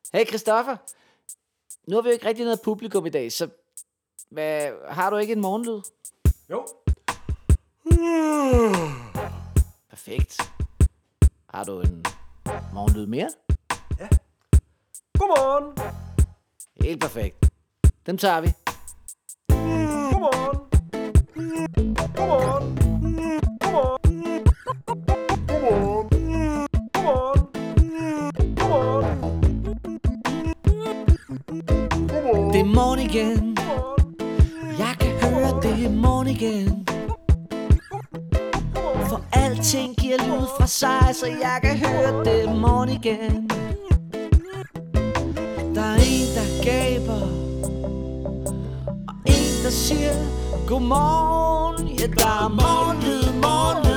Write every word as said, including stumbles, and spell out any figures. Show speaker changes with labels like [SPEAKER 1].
[SPEAKER 1] Hey Christoffer, nu har vi jo ikke rigtig noget publikum i dag, så hvad, har du ikke en morgenlyd?
[SPEAKER 2] Jo.
[SPEAKER 1] Perfekt. Har du en morgenlyd mere?
[SPEAKER 2] Ja. Godmorgen.
[SPEAKER 1] Helt perfekt. Dem tager vi.
[SPEAKER 2] Godmorgen. Godmorgen. Godmorgen. Godmorgen. Godmorgen. Godmorgen. Godmorgen.
[SPEAKER 1] Det er morgen igen. Jeg kan høre, det er morgen igen. For alting giver lyd fra sig, så jeg kan høre, det er morgen igen. Der er en, der gaber, og en, der siger godmorgen. Ja, der er morgenlyd, morgenlyd.